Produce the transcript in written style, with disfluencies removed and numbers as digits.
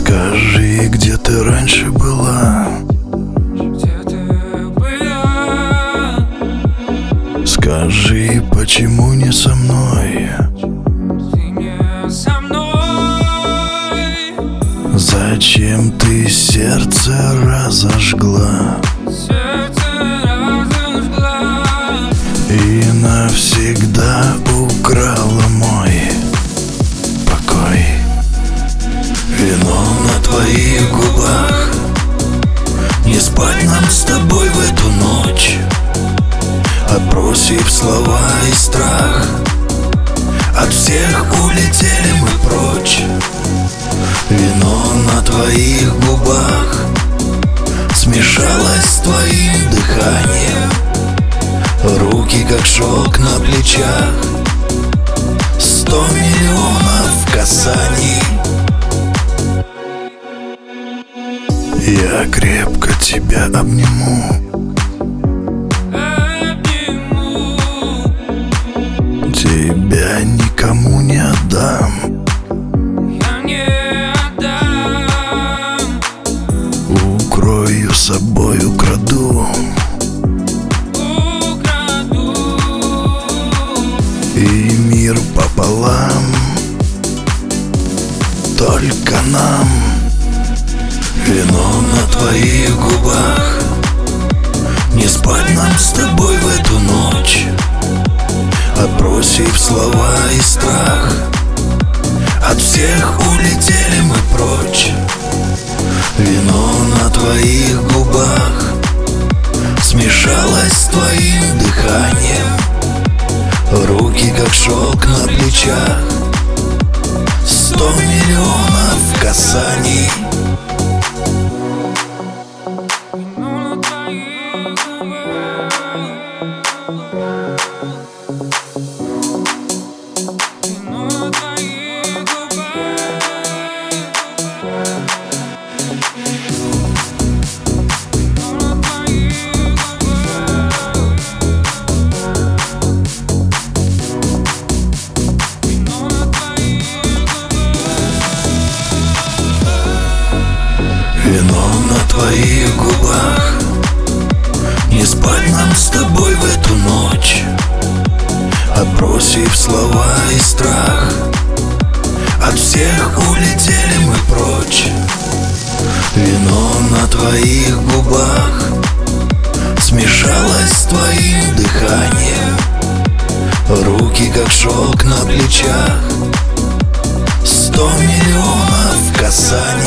Скажи, где ты раньше была? Где ты была? Скажи, почему не со мной? Ты не со мной. Зачем ты сердце разожгла Сердце разожгла и навсегда украла мой покой? Вино на твоих губах, не спать нам с тобой в эту ночь. Отбросив слова и страх, от всех улетели мы прочь. Вино на твоих губах смешалось с твоим дыханием. Руки как шелк на плечах, 100 миллионов касаний. Я крепко тебя обниму, тебя никому не отдам. Я не отдам. Укрою собой, украду и мир пополам, только нам. Вино на твоих губах, не спать нам с тобой в эту ночь. Отбросив слова и страх, от всех улетели мы прочь. Вино на твоих губах смешалось с твоим дыханием. Руки как шелк на плечах, 100 миллионов касаний. Вино на твоих губах. Вино на твоих губах. Вино на твоих Вино на твоих губах, не спать нам с тобой в эту ночь. Отбросив слова и страх, от всех улетели мы прочь. Вино на твоих губах смешалось с твоим дыханием. Руки как шелк на плечах, 100 миллионов касаний.